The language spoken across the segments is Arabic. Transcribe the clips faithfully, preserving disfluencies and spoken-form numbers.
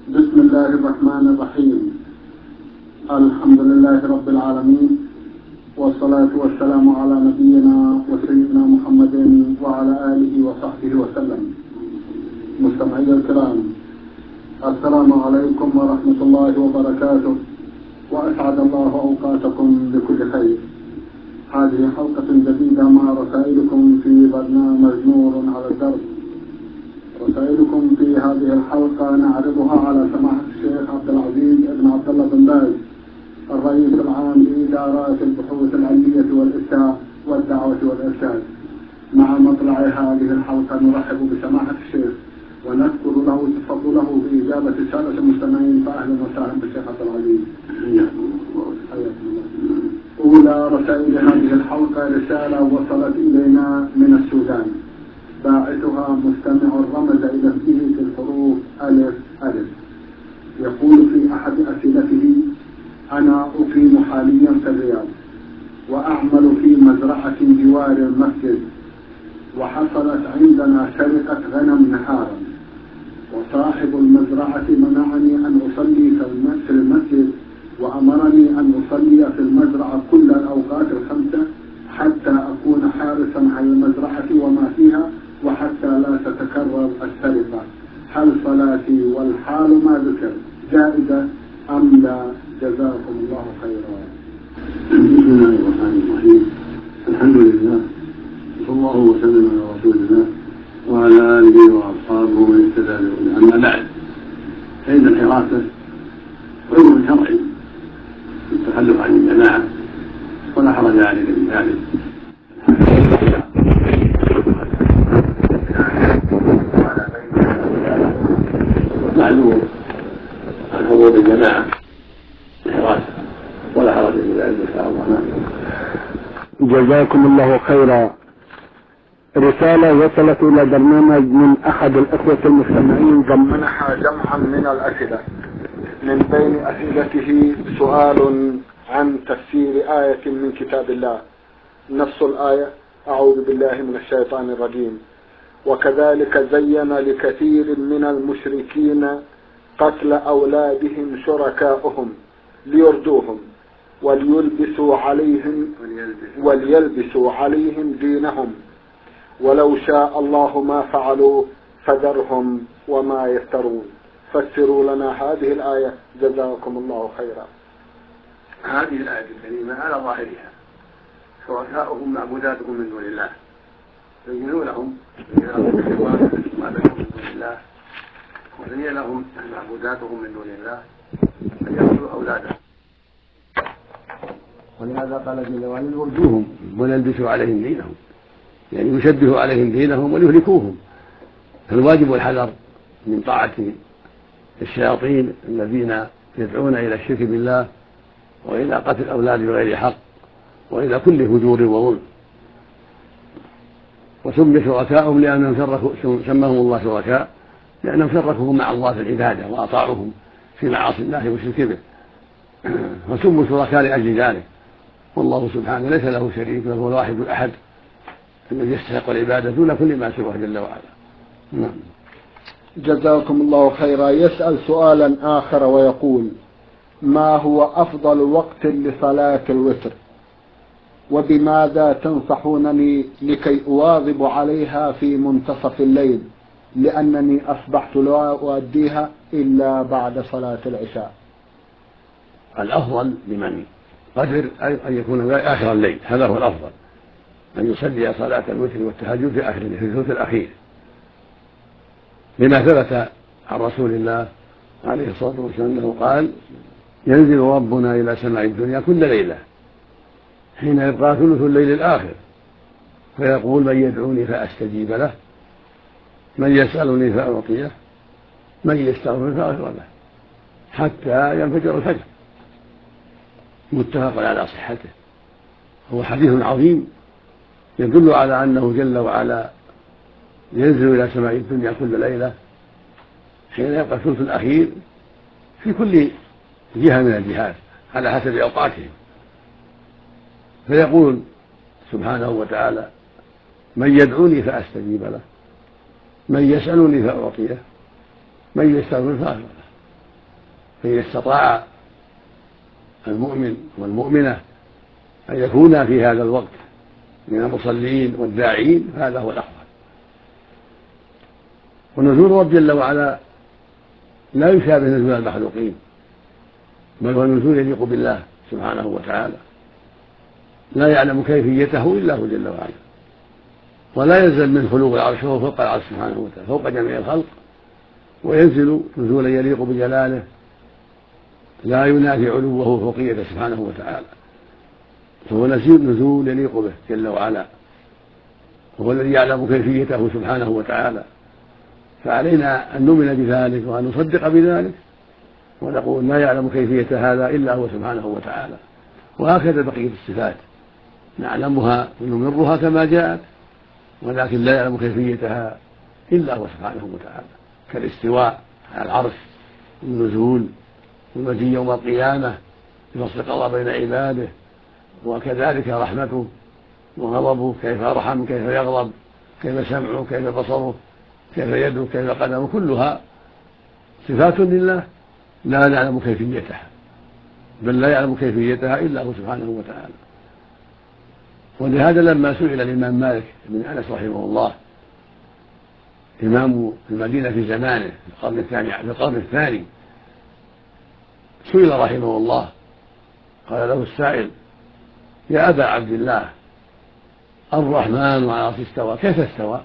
بسم الله الرحمن الرحيم. الحمد لله رب العالمين، والصلاة والسلام على نبينا وسيدنا محمد وعلى آله وصحبه وسلم. مستمعي الكرام، السلام عليكم ورحمة الله وبركاته، وأسعد الله أوقاتكم بكل خير. هذه حلقة جديدة مع رسائلكم في برنامج نور على الدرب. رسائلكم في هذه الحلقة نعرضها على سماحة الشيخ عبد العزيز بن عبد الله بن باز، الرئيس العام لإدارات البحوث العلمية والإفتاء والدعوة والإرشاد. مع مطلع هذه الحلقة نرحب بسماحة الشيخ ونذكر له تفضله بإجابة السادة المستمعين، فأهلا وسهلا بالشيخ عبد العزيز. أولى رسائل هذه الحلقة رسالة وصلت إلينا من السودان، باعثها مستمع رمز إلى اسمه في الحروف ألف ألف. يقول في أحد أسئلته: أنا أقيم حاليا في الرياض وأعمل في مزرعة جوار المسجد، وحصلت عندنا سرقة غنم نهارا، وصاحب المزرعة منعني أن أصلي في المسجد، وأمرني أن أصلي في المزرعة كل الأوقات الخمسة حتى أكون حارسا على المزرعة وما فيها، وحتى لا تتكرر السرقة. هل صلاتي والحال ما ذكر جائزة أم لا؟ جزاكم الله خيرا. بسم الله الرحمن الرحيم. الحمد لله، صلى الله وسلم على رسول الله وعلى آله وأصحابه ومن اهتدى بهداه. أما بعد، فإن الحراسة عذر شرعي في التخلف عن الجماعة، ولا حرج عليك في ذلك. معلوم عن حضور الجماعة الحراسة، ولا حرج في ذلك إن شاء الله. جزاكم الله خيرا. رسالة وصلت إلى برنامج من أحد الأخوة المستمعين ضمنها جمعا من الأسئلة. من بين أسئلته سؤال عن تفسير آية من كتاب الله. نص الآية: أعوذ بالله من الشيطان الرجيم: وكذلك زين لكثير من المشركين قتل أولادهم شركاؤهم ليردوهم وليلبسوا عليهم وليلبسوا عليهم دينهم ولو شاء الله ما فعلوا فذرهم وما يفترون. فسروا لنا هذه الآية جزاكم الله خيرا. هذه الآية الكريمة على ظاهرها شركاؤهم معبوداتهم من دون الله، يبينون لهم ما بينهم من دون الله، وزين لهم معبوداتهم من دون الله أن يقتلوا أولادهم، ولهذا قال جل وعلا: يردوهم وليلبسوا عليهم دينهم، يعني يشبهوا عليهم دينهم وليهلكوهم. فالواجب الحذر من طاعة الشياطين الذين يدعون إلى الشرك بالله وإلى قتل الأولاد بغير حق وإلى كل فجور وظلم. وسمي شركاءهم لأنهم شركوا، سماهم الله شركاء لأنهم شركوا مع الله في العبادة وأطاعوهم في معاصي الله والشرك به، فسموا شركاء لأجل ذلك. والله سبحانه ليس له شريك، له الواحد الأحد الذي يستحق العبادة دون كل ما سواه جل وعلا. نعم. جزاكم الله خيرا. يسأل سؤالا آخر ويقول: ما هو أفضل وقت لصلاة الوتر، وبماذا تنصحونني لكي أواظب عليها في منتصف الليل، لأنني أصبحت لا أؤديها إلا بعد صلاة العشاء؟ الأفضل لمن قدر أن يكون آخر الليل، هذا هو الأفضل، أن يصلي صلاة الوتر والتهجد في آخر الليل، في الثلث الأخير، لما ثبت عن رسول الله عليه الصلاة والسلام أنه قال: ينزل ربنا إلى سماء الدنيا كل ليلة حين يبقى ثلث الليل الآخر، فيقول: من يدعوني فأستجيب له، من يسألني فأعطيه، من يستغفر فأغفر له، حتى ينفجر الفجر. متفق على صحته. هو حديث عظيم يدل على أنه جل وعلا ينزل إلى سماء الدنيا كل ليلة حين يبقى الثلث الأخير في كل جهة من الجهات على حسب أوقاتهم، فيقول سبحانه وتعالى: من يدعوني فأستجيب له، من يسألني فأعطيه، من يستغفر فأغفر له. فإن استطاع المؤمن والمؤمنة أن يكونا في هذا الوقت من المصلين والداعين هذا هو الأفضل. ونزول رب جل وعلا لا يشابه نزول المخلوقين، بل هو نزول يليق بالله سبحانه وتعالى، لا يعلم كيفيته إلا هو جل وعلا، ولا ينزل من خلوق العرش وهو فوق العرش سبحانه وتعالى فوق جميع الخلق، وينزل نزولا يليق بجلاله لا ينافي علوه وفوقيته سبحانه وتعالى، فهو نزول يليق به جل وعلا، وهو الذي يعلم كيفيته سبحانه وتعالى. فعلينا أن نؤمن بذلك وأن نصدق بذلك ونقول لا يعلم كيفية هذا إلا هو سبحانه وتعالى. وهكذا بقية الصفات نعلمها ونمرها كما جاءت، ولكن لا يعلم كيفيتها إلا هو سبحانه وتعالى، كالاستواء على العرش والنزول والمجيء يوم القيامة بفصل القضاء بين عباده، وكذلك رحمته وغضبه، كيف يرحم كيف يغضب، كيف سمعه كيف بصره كيف يده كيف قدمه، كلها صفات لله لا نعلم كيفيتها، بل لا يعلم كيفيتها إلا هو سبحانه وتعالى. ولهذا لما سئل الإمام مالك بن أنس رحمه الله إمام المدينة في زمانه في القرن الثاني في القرن الثاني سئل رحمه الله، قال له السائل: يا أبا عبد الله، الرحمن على العرش استوى، كيف استوى؟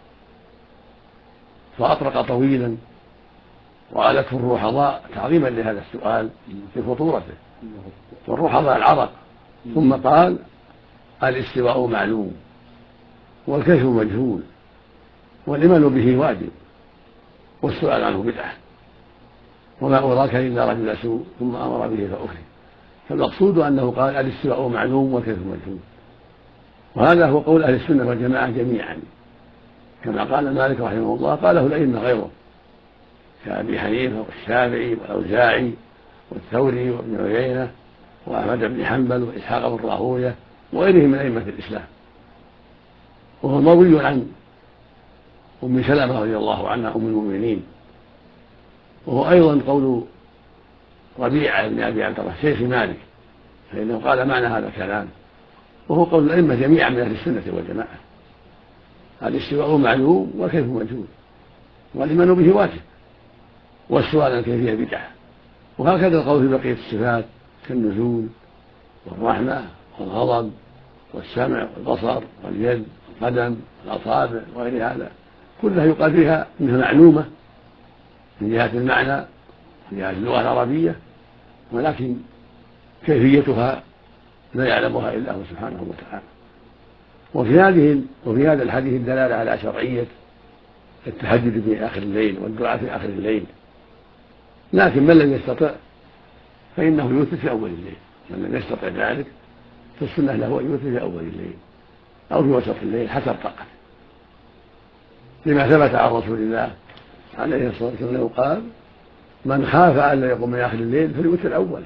فأطرق طويلا وعلته الروحضاء تعظيما لهذا السؤال في خطورته، والروحضاء العرق، ثم قال: الاستواء معلوم والكيف مجهول والإيمان به واجب والسؤال عنه بدعة وما أراك إلا رجل سوء ثم أمر به فأكرم. فالمقصود أنه قال الاستواء معلوم والكيف مجهول، وهذا هو قول أهل السنة والجماعة جميعا، كما قال مالك رحمه الله قاله الأئمة غيره كأبي حنيفة والشافعي والأوزاعي والثوري وابن عيينة وأحمد بن حنبل وإسحاق بن راهويه وغيرهم من أئمة الإسلام. وهو مروي عن أم سلمة رضي الله عنها أم المؤمنين، وهو أيضا قول ربيعة بن أبي عبد الله شيخ مالك، فإنه قال معنى هذا الكلام، وهو قول الأئمة جميعا من أهل السنة والجماعة: الاستواء معلوم والكيف مجهول والإيمان به واجب والسؤال عن كيفية بدعة. وهكذا القول في بقية الصفات كالنزول والرحمة والغضب والسمع والبصر واليد والقدم والأصابع وغير هذا كلها يقال فيها أنها معلومة من جهة المعنى من جهة اللغة العربية، ولكن كيفيتها لا يعلمها إلا هو سبحانه وتعالى. وفي هذه وفي هذا الحديث الدلالة على شرعية التهجد في آخر الليل والدعاء في آخر الليل، لكن من لم يستطع فإنه يوتر في أول الليل، من لم يستطع ذلك فالسنة له أن يوتر في أول الليل أو في وسط الليل حسب طاقته، لما ثبت عن رسول الله عليه الصلاة والسلام أنه قال: من خاف أن لا يقوم من آخر الليل فليوتر أوله،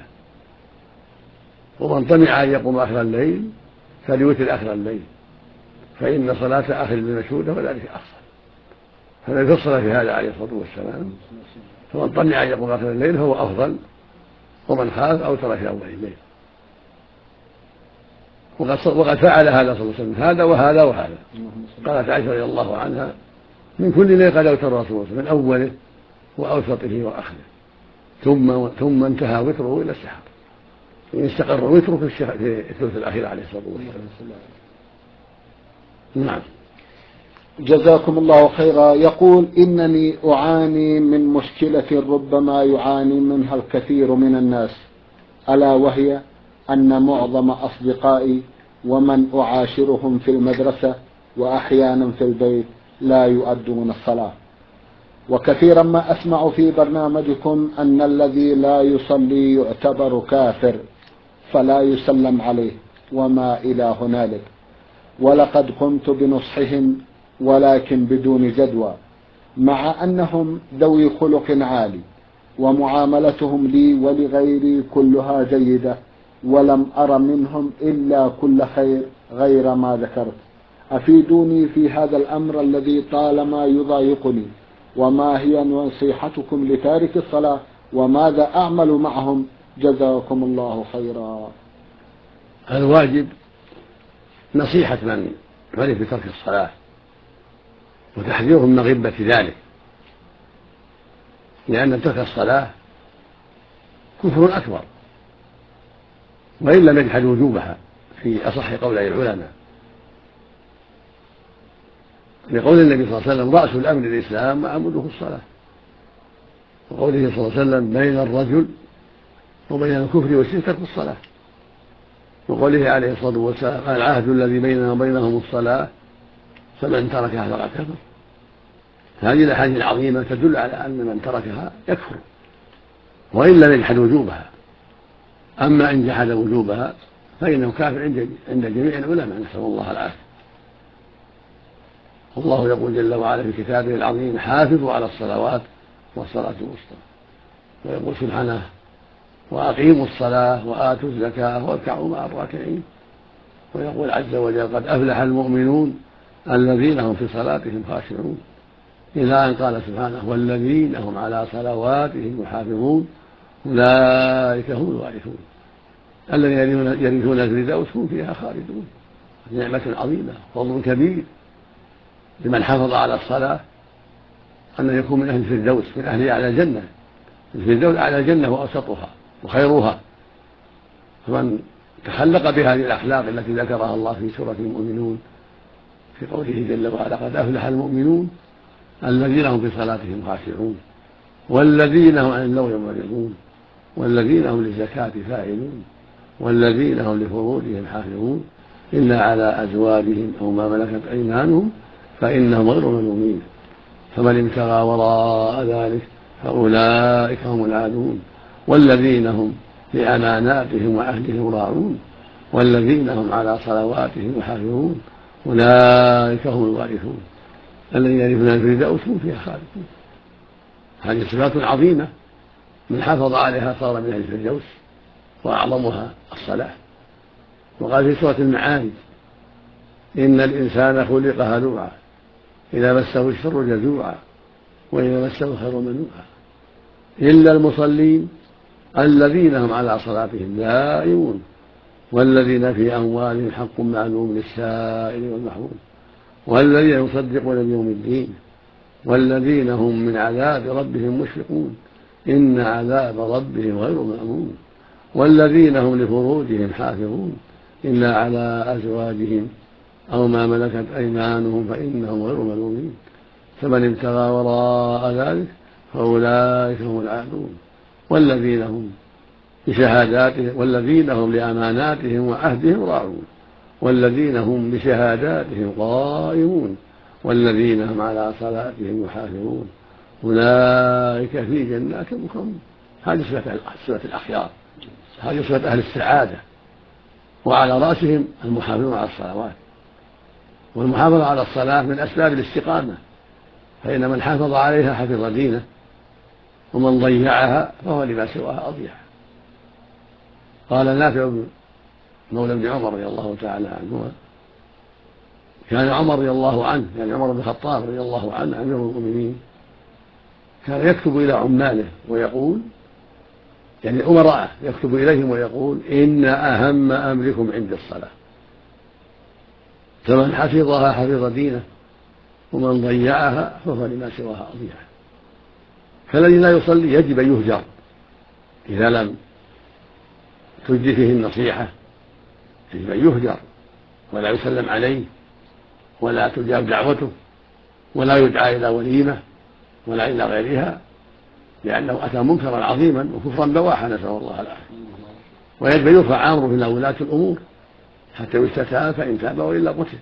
ومن طمع أن يقوم آخر الليل فليوتر آخر الليل، فإن صلاة آخر الليل مشهودة وذلك أفضل. فالذي فصل في هذا عليه الصلاة والسلام، فمن طمع أن يقوم آخر الليل فهو أفضل، ومن خاف أوتر في أول الليل. وقد فعل هذا صلى الله عليه وسلم هذا وهذا وهذا. قالت عائشة رضي الله عنها: من كل ليل قد أوتر الرسول صلى الله عليه وسلم من أوله وأوسطه وآخره، ثم ثم انتهى وتره إلى السحر، استقر وتره في الثلث الأخير عليه الصلاة والسلام. نعم. جزاكم الله خيرا. يقول: إنني أعاني من مشكلة ربما يعاني منها الكثير من الناس، ألا وهي أن معظم أصدقائي ومن أعاشرهم في المدرسة وأحيانا في البيت لا يؤدون الصلاة، وكثيرا ما أسمع في برنامجكم أن الذي لا يصلي يعتبر كافر فلا يسلم عليه وما إلى هنالك، ولقد قمت بنصحهم ولكن بدون جدوى، مع أنهم ذوي خلق عالي ومعاملتهم لي ولغيري كلها جيدة، ولم أر منهم إلا كل خير غير ما ذكرت. أفيدوني في هذا الأمر الذي طالما يضايقني، وما هي نصيحتكم لتارك الصلاة وماذا أعمل معهم؟ جزاكم الله خيرا. الواجب نصيحة من عرف بترك الصلاة وتحذيرهم من غبة ذلك، لأن ترك الصلاة كفر أكبر وإن لم يجحد وجوبها في أصح قولي العلماء، لقول النبي صلى الله عليه وسلم: رأس الأمر الإسلام وعموده الصلاة، وقوله صلى الله عليه وسلم: بين الرجل وبين الكفر والشرك ترك الصلاة، وقوله عليه الصلاة والسلام: العهد الذي بيننا وبينهم الصلاة فمن تركها فقد كفر. هذه الأحاديث العظيمة تدل على أن من تركها يكفر وإن لم يجحد وجوبها، أما إن جحد وجوبها فإنه كافر عند جميع العلماء، نسأل الله العافية. الله يقول جل وعلا في كتابه العظيم: حافظوا على الصلوات والصلاة الوسطى، ويقول سبحانه: وأقيموا الصلاة وآتوا الزكاة واركعوا مع الراكعين، ويقول عز وجل: قد أفلح المؤمنون الذين هم في صلاتهم خاشعون، إلى أن قال سبحانه: والذين هم على صلواتهم يحافظون أولئك هم الوارثون الذين يرثون الفردوس هم فيها خالدون. نعمة عظيمة، فضل كبير لمن حافظ على الصلاة أن يكون من أهل الفردوس، من أهل أعلى الجنة. الفردوس أعلى الجنة وأوسطها وخيرها، فمن تخلق بهذه الأخلاق التي ذكرها الله في سورة المؤمنون في قوله جل وعلا: قد أفلح المؤمنون الذين هم في صلاتهم خاشعون والذين هم عن اللغو معرضون والذين هم للزكاة فاعلون والذين هم لفروجهم حافظون إلا على أزواجهم أو ما ملكت أيمانهم فإنهم غير ملومين، فمن ابتغى وراء ذلك فأولئك هم العادون والذين هم لأماناتهم وعهدهم راعون والذين هم على صلواتهم يحافظون أولئك هم الوارثون الذين يرثون الفردوس هم فيها خالدون. هذه صفات عظيمة، من حافظ عليها صار من أهل الفردوس، وأعظمها الصلاة. وقال في سورة المعارج: إن الإنسان خلق هلوعا إذا مسه الشر جزوعا وإذا مسه الخير منوعا إلا المصلين الذين هم على صلاتهم دائمون والذين في أموالهم حق معلوم للسائل والمحروم والذين يصدقون بيوم الدين والذين هم من عذاب ربهم مشفقون إن عذاب ربهم غير مأمون والذين هم لفروجهم حافظون إلا على أزواجهم أو ما ملكت أيمانهم فإنهم غير ملومين، فمن ابتغى وراء ذلك فأولئك هم العادون والذين هم بشهاداتهم والذين هم لأماناتهم وعهدهم راعون والذين هم بشهاداتهم قائمون والذين هم على صلاتهم يحافظون أولئك في جنات مكرمون. هذه صفة الأخيار، هذه صفة أهل السعادة، وعلى رأسهم المحافظون على الصلوات. والمحافظة على الصلاة من أسباب الاستقامة، فإن من حافظ عليها حفظ دينه ومن ضيعها فهو لما سواها أضيع. قال نافع مولى بن عمر رضي الله تعالى عنهما: كان عمر رضي الله عنه يعني عمر بن الخطاب رضي الله عنه أمير المؤمنين كان يكتب إلى عماله ويقول يعني أمراءه يكتب إليهم ويقول: إن أهم أمركم عند الصلاة، فمن حفظها حفظ دينه ومن ضيعها فهو لما سواها أضيع. فالذي لا يصلي يجب أن يهجر إذا لم تجد فيه النصيحة، يجب أن يهجر ولا يسلم عليه ولا تجاب دعوته ولا يدعى إلى وليمة ولا إلى غيرها، لأنه أتى منكرا عظيما وكفرا بواحا، نسأل الله العافية. ويجب أن يرفع أمره إلى ولاة الأمور حتى يستتاب، فإن تاب وإلا قتل،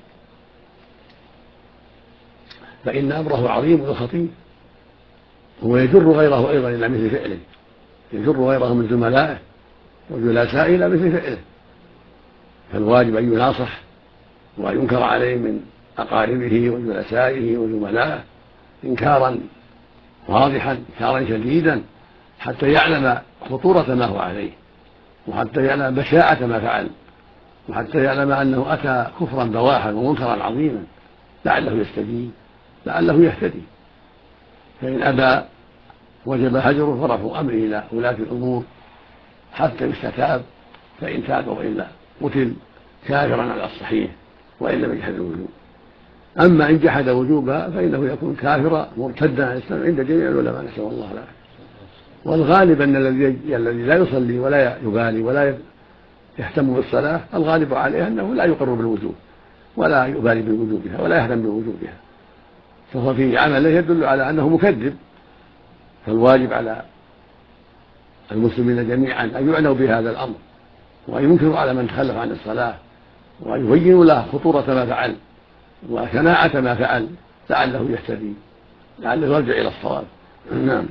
فإن أمره عظيم وخطير، هو يجر غيره أيضا إلى مثل فعله، يجر غيره من زملائه وجلسائه إلى مثل فعله. فالواجب أن يناصح وأن ينكر عليه من أقاربه وجلسائه وزملائه إنكارا واضحا إنكارا شديدا حتى يعلم خطورة ما هو عليه وحتى يعلم بشاعة ما فعل وحتى يعلم أنه أتى كفرا بواحا ومنكرا عظيما، لعله يستجيب لعله يهتدي. فإن أبى وجب هجره ورفع أمره إلى ولاة الأمور حتى يستتاب، فإن تاب وإلا قتل كافرا على الصحيح وإن لم يجحد الوجوب. أما إن جحد وجوبها فإنه يكون كافرا مرتدا عن الإسلام عند جميع العلماء، نسأل الله العافية. والغالب أن الذي الذي لا يصلي ولا يبالي ولا يهتم بالصلاة الغالب عليه أنه لا يقر بالوجوب ولا يبالي بوجوبها ولا يهتم بوجوبها، فهو في عمله يدل على أنه مكذب. فالواجب على المسلمين جميعا أن يعنوا بهذا الأمر وأن ينكروا على من تخلف عن الصلاة وأن يبينوا له خطورة ما فعل وشناعة ما فعل لعله يهتدي، لعله يرجع إلى الصواب. نعم.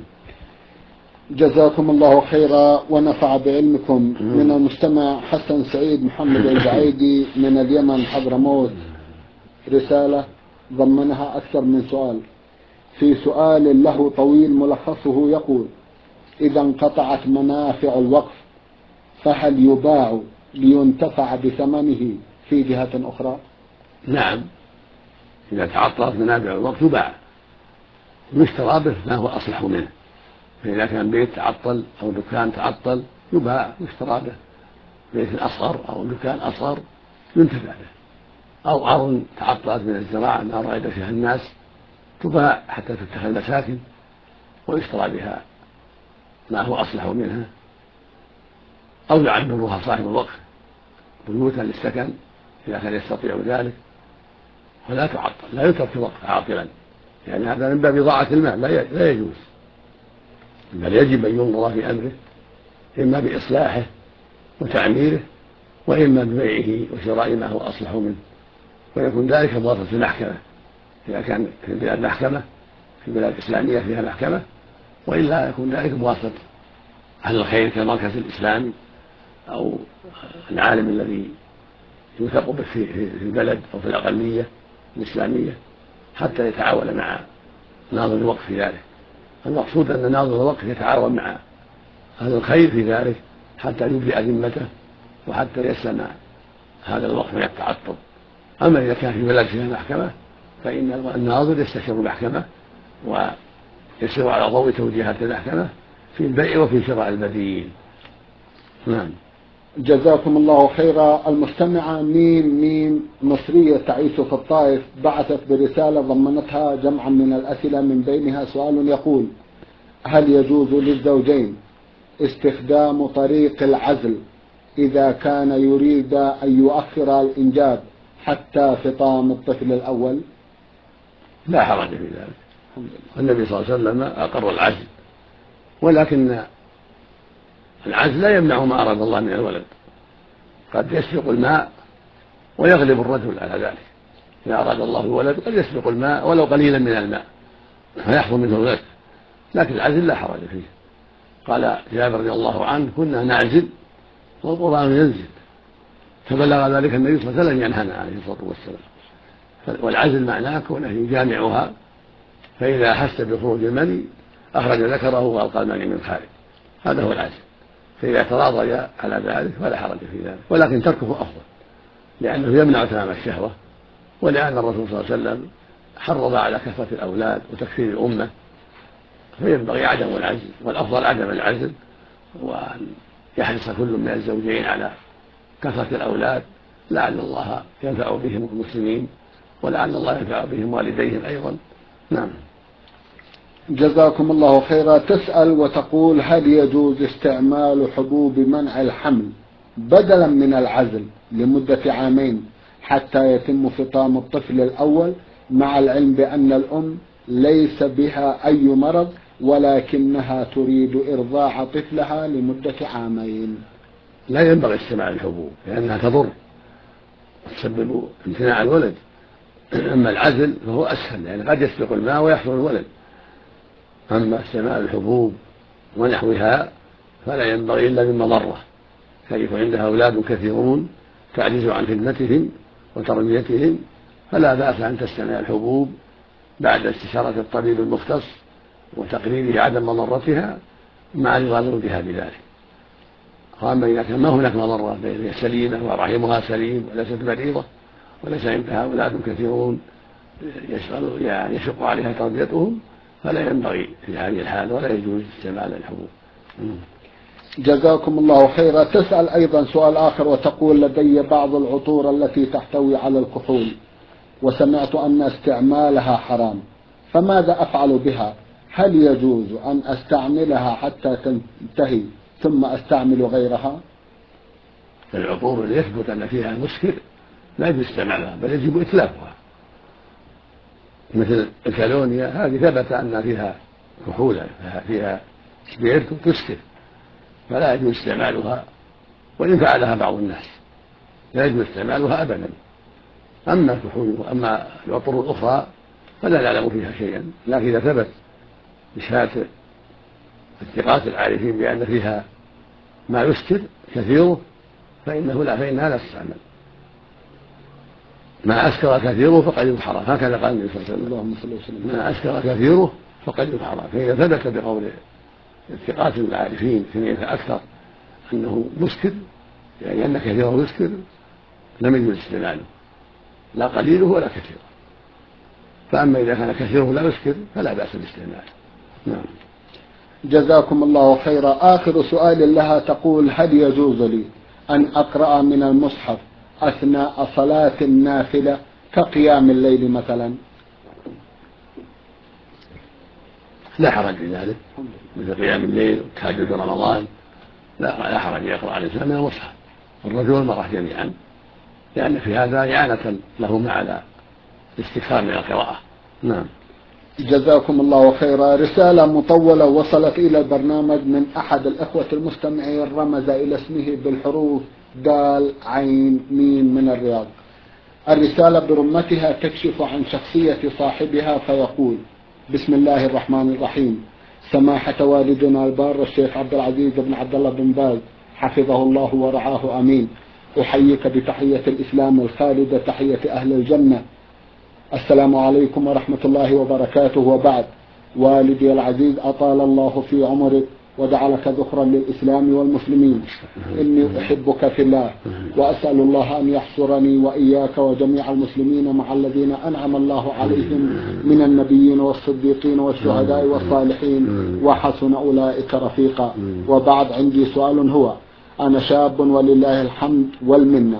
جزاكم الله خيرا ونفع بعلمكم. من المستمع حسن سعيد محمد البعيدي من اليمن حضرموت رسالة ضمنها أكثر من سؤال. في سؤال له طويل ملخصه يقول: إذا انقطعت منافع الوقف فهل يباع لينتفع بثمنه في جهة أخرى؟ نعم، إذا تعطلت منافع الوقف يباع ويشترى به ما هو أصلح منه. فإذا كان بيت تعطل أو دكان تعطل يباع ويشترى به بيت أصغر أو دكان أصغر ينتفع به، أو أرض تعطلت من الزراعة ما رأيت فيها الناس تباع حتى تتخذ مساكن ويشترى بها ما هو أصلح منها، أو يعمرها صاحب الوقف بيوتا للسكن إذا كان يستطيع ذلك، ولا تعطل، لا يترك الوقف عاطلا، يعني هذا من باب إضاعة المال لا يجوز، بل يجب أن ينظر في أمره إما بإصلاحه وتعميره وإما ببيعه وشراء ما هو أصلح منه، ويكون ذلك بواسطة المحكمة إذا كان في بلاد محكمة في بلاد إسلامية فيها محكمة، وإلا يكون ذلك بواسطة أهل الخير كالمركز الإسلامي أو العالم الذي يوثق به في البلد أو في الأقلية الإسلامية حتى يتعاون مع ناظر الوقف في ذلك. المقصود أن ناظر الوقف يتعاون مع أهل الخير في ذلك حتى يبرئ ذمته وحتى يسلم هذا الوقف من التعطل. أما إذا كان في بلد فيها محكمة فإن الناظر يستشير المحكمة ويسير على ضوء توجيهات المحكمة في البيع وفي شراء البديل. نعم. جزاكم الله خيرا. المستمعة ميم ميم مصرية تعيش في الطائف بعثت برسالة ضمنتها جمعا من الأسئلة من بينها سؤال يقول: هل يجوز للزوجين استخدام طريق العزل إذا كان يريد أن يؤخر الإنجاب حتى فطام الطفل الأول؟ لا حرج في ذلك، النبي صلى الله عليه وسلم أقر العزل، ولكن العزل لا يمنع ما أراد الله من الولد، قد يسبق الماء ويغلب الرجل على ذلك، إذا أراد الله الولد قد يسبق الماء ولو قليلا من الماء فيحصل منه الولد، لكن العزل لا حرج فيه. قال جابر رضي الله عنه: كنا نعزل والقرآن ينزل، فبلغ ذلك النبي صلى الله عليه وسلم ينهانا عليه الصلاة والسلام. والعزل معناه كونه يجامعها، فإذا أحس بخروج المني أخرج ذكره وألقى المني من خارج، هذا هو العزل. فإذا تراضيا على ذلك فلا حرج في ذلك، ولكن تركه أفضل لأنه يمنع تمام الشهوة، ولأن الرسول صلى الله عليه وسلم حرض على كثرة الأولاد وتكثير الأمة، فينبغي عدم العزل، والأفضل عدم العزل، وأن يحرص كل من الزوجين على كثرة الأولاد لعل الله ينفع بهم المسلمين ولعل الله ينفع بهم والديهم أيضا. نعم. جزاكم الله خيرا. تسأل وتقول: هل يجوز استعمال حبوب منع الحمل بدلا من العزل لمدة عامين حتى يتم فطام الطفل الأول، مع العلم بأن الأم ليس بها أي مرض ولكنها تريد إرضاع طفلها لمدة عامين؟ لا ينبغي استعمال الحبوب لأنها تضر وتسبب امتناع الولد، أما العزل فهو أسهل لأن قد يسبق الماء ويحصل الولد. أما استعمال الحبوب ونحوها فلا ينبغي إلا من مضرة، كيف عندها أولاد كثيرون تعجز عن خدمتهم وتربيتهم، فلا بأس أن تستعمل الحبوب بعد استشارة الطبيب المختص وتقريره عدم مضرتها مع رضا زوجها بذلك. وأما إذا كان ما هناك مضرة فهي سليمة ورحمها سليم وليست مريضة وليس عندها أولاد كثيرون يشق عليها تربيتهم، فلا ينبغي في هذه الحال ولا يجوز استعمال الحبوب. جزاكم الله خيرا. تسأل أيضا سؤال آخر وتقول: لدي بعض العطور التي تحتوي على الكحول وسمعت أن استعمالها حرام، فماذا أفعل بها؟ هل يجوز أن أستعملها حتى تنتهي ثم أستعمل غيرها؟ العطور اللي يثبت أن فيها مسكر لا يجوز استعمالها، بل يجب إتلافها، مثل الكالونيا هذه ثبت أن فيها كحولا، فيها سبيرت تسكر، فلا يجوز استعمالها وإن فعلها بعض الناس، لا يجوز استعمالها أبدا. أما الكحول أما العطور الأخرى فلا نعلم فيها شيئا، لكن إذا ثبت بشهادة الثقات العارفين بأن فيها ما يسكر كثيره فإنه لا فإنها لا تستعمل. ما أسكر كثيره فقد يحرم، هكذا قال النبي صلى الله عليه وسلم: ما أسكر كثيره فقد يحرم. فإذا ثبت بقول الثقات العارفين اثنين فأكثر أنه مسكر، يعني أن كثيره يسكر، لم يجوز استعماله، لا قليله ولا كثيره. فأما إذا كان كثيره لا يسكر فلا بأس باستعماله. نعم. جزاكم الله خيرا. آخر سؤال لها تقول: هل يجوز لي أن أقرأ من المصحف أثناء صلاة النافلة كقيام الليل مثلا؟ لا حرج في ذلك، مثل قيام الليل وتهجد رمضان، لا لا حرج يقرأ الإنسان من المصحف، الرجل والمرأة جميعا، لأن في هذا إعانة لهما على الاستكثار من القراءة. نعم. جزاكم الله خيرا. رسالة مطولة وصلت إلى البرنامج من أحد الأخوة المستمعين، رمز إلى اسمه بالحروف دال عين ميم من الرياض. الرسالة برمتها تكشف عن شخصية صاحبها فيقول: بسم الله الرحمن الرحيم. سماحة والدنا البار الشيخ عبد العزيز بن عبد الله بن باز حفظه الله ورعاه أمين، أحييك بتحية الإسلام الخالدة، تحية أهل الجنة. السلام عليكم ورحمة الله وبركاته. وبعد، والدي العزيز أطال الله في عمرك وجعلك ذخرا للإسلام والمسلمين، إني أحبك في الله، وأسأل الله أن يحشرني وإياك وجميع المسلمين مع الذين أنعم الله عليهم من النبيين والصديقين والشهداء والصالحين وحسن أولئك رفيقا. وبعد، عندي سؤال هو: أنا شاب ولله الحمد والمنة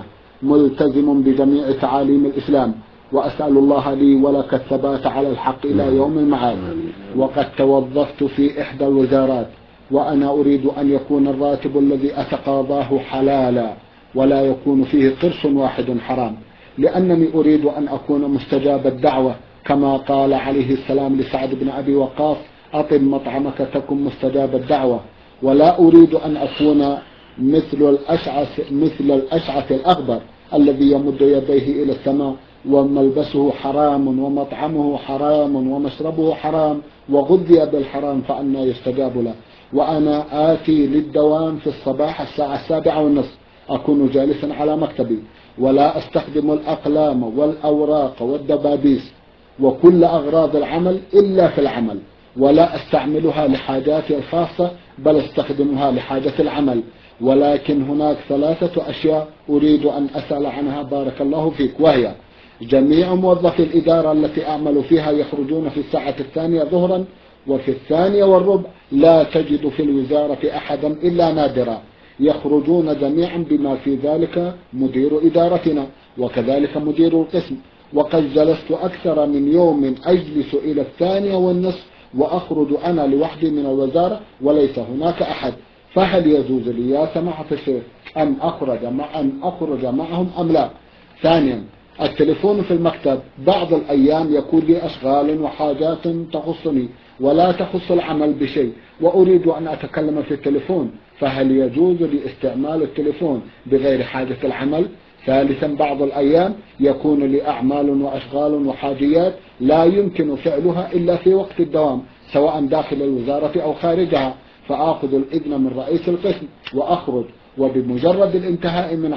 ملتزم بجميع تعاليم الإسلام، وأسأل الله لي ولك الثبات على الحق إلى يوم المعاد، وقد توظفت في إحدى الوزارات، وأنا أريد أن يكون الراتب الذي أتقاضاه حلالا ولا يكون فيه قرش واحد حرام، لأنني أريد أن أكون مستجاب الدعوة، كما قال عليه السلام لسعد بن أبي وقاص: أطب مطعمك تكن مستجاب الدعوة. ولا أريد أن أكون مثل الأشعث مثل الأشعث الأغبر الذي يمد يديه إلى السماء وملبسه حرام ومطعمه حرام ومشربه حرام وغذي بالحرام، فأنا يستجاب له. وأنا آتي للدوام في الصباح الساعة السابعة والنصف، أكون جالسا على مكتبي، ولا أستخدم الأقلام والأوراق والدبابيس وكل أغراض العمل إلا في العمل، ولا أستعملها لحاجاتي الخاصة بل استخدمها لحاجة العمل. ولكن هناك ثلاثة أشياء أريد أن أسأل عنها بارك الله فيك، وهي: جميع موظفي الإدارة التي أعمل فيها يخرجون في الساعة الثانية ظهرا، وفي الثانية والربع لا تجد في الوزارة أحدا إلا نادرا، يخرجون جميعا، بما في ذلك مدير إدارتنا وكذلك مدير القسم. وقد جلست أكثر من يوم أجلس إلى الثانية والنصف وأخرج أنا لوحدي من الوزارة وليس هناك أحد، فهل يجوز لي يا سماحة الشيخ أن أخرج مع أن أخرج معهم أم لا؟ ثانيا، التليفون في المكتب بعض الأيام يكون لي أشغال وحاجات تخصني ولا تخص العمل بشيء، وأريد أن أتكلم في التليفون، فهل يجوز لي استعمال التليفون بغير حاجة العمل؟ ثالثا، بعض الأيام يكون لي أعمال وأشغال وحاجيات لا يمكن فعلها إلا في وقت الدوام، سواء داخل الوزارة أو خارجها، فآخذ الإذن من رئيس القسم وأخرج، وبمجرد الانتهاء من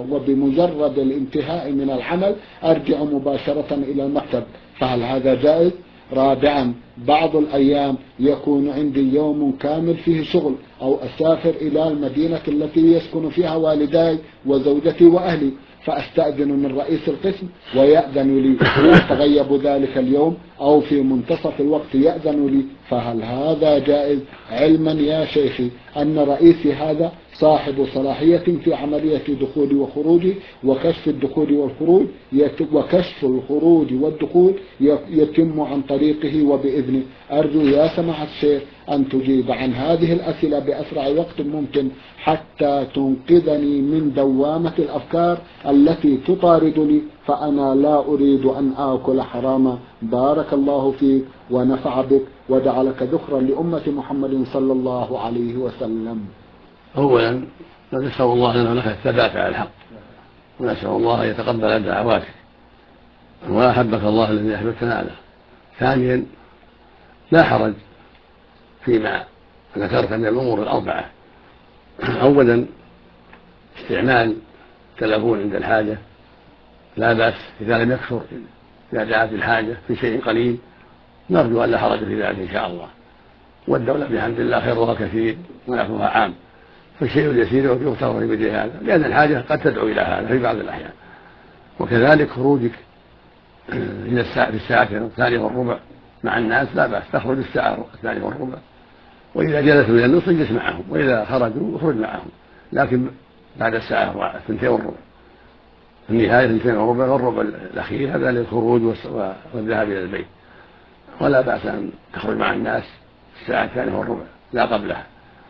وبمجرد الانتهاء من العمل أرجع مباشرة إلى المكتب، فهل هذا جائز؟ رابعا، بعض الأيام يكون عندي يوم كامل فيه شغل أو أسافر إلى المدينة التي يسكن فيها والداي وزوجتي وأهلي، فأستأذن من رئيس القسم ويأذن لي، وأتغيب ذلك اليوم أو في منتصف الوقت يأذن لي، فهل هذا جائز؟ علما يا شيخي أن رئيسي هذا صاحب صلاحية في عملية دخولي وخروجي، وكشف الدخول والخروج وكشف الخروج والدخول يتم عن طريقه وبإذنه. أرجو يا سماحة الشيخ أن تجيب عن هذه الأسئلة بأسرع وقت ممكن حتى تنقذني من دوامة الأفكار التي تطاردني، فأنا لا أريد أن آكل حراما. بارك الله فيك ونفع بك وجعلك ذخرا لأمة محمد صلى الله عليه وسلم. أولا نسأل الله لنا ولك الثبات على الحق، ونسأل الله أن يتقبل دعواتك وأحبك الله الذي أحببتنا له. ثانيا لا حرج فيما ذكرت من الأمور الأربعة. أولا استعمال التلفون عند الحاجة لا بأس إذا لم يكثر، إذا دعت الحاجة في شيء قليل نرجو أن لا حرج في ذلك إن شاء الله، والدولة بحمد الله خيرها كثير ونفعها عام، فالشيء اليسير يغتر في مثل هذا، لأن الحاجة قد تدعو إلى هذا في بعض الأحيان. وكذلك خروجك إلى الساعة في الساعة الثانية والربع مع الناس لا بأس، تخرج الساعة الثانية والربع، وإذا جلسوا إلى النصف اجلس معهم، وإذا خرجوا اخرج معهم، لكن بعد الساعة الثنتين والربع، النهاية الثنتين والربع والربع الأخير هذا للخروج والذهاب إلى البيت، ولا بأس أن تخرج مع الناس الساعة الثانية والربع لا قبلها.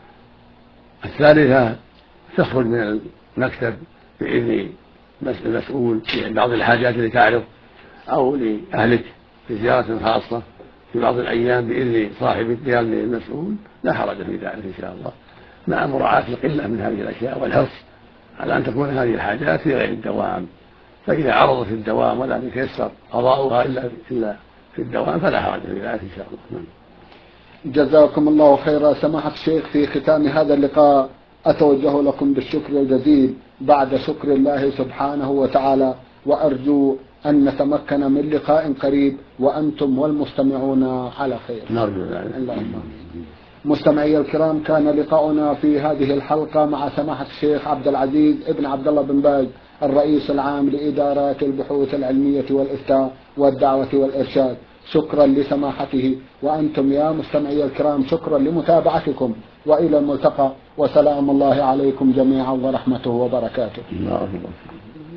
الثالثة تخرج من المكتب بإذن المسؤول في بعض الحاجات التي تعرض، أو لأهلك في زيارة خاصة في بعض الأيام بإذن صاحب الديار المسؤول، لا حرج في ذلك إن شاء الله، مع مراعاة القلة من هذه الأشياء والحرص على أن تكون هذه الحاجات في غير الدوام، فإذا عرضت في الدوام ولا يتيسر قضاؤها إلا في الدوام فلا حرج في ذلك إن شاء الله. جزاكم الله خيرا سماحة الشيخ. في ختام هذا اللقاء أتوجه لكم بالشكر الجزيل بعد شكر الله سبحانه وتعالى، وأرجو أن نتمكن من لقاء قريب وأنتم والمستمعون على خير. نرجو ذلك. اللهم مستمعي الكرام، كان لقاؤنا في هذه الحلقة مع سماحة الشيخ عبد العزيز ابن عبد الله بن باز الرئيس العام لإدارات البحوث العلمية والإفتاء والدعوة والإرشاد. شكرا لسماحته، وأنتم يا مستمعي الكرام شكرا لمتابعتكم، وإلى الملتقى، وسلام الله عليكم جميعا ورحمته وبركاته.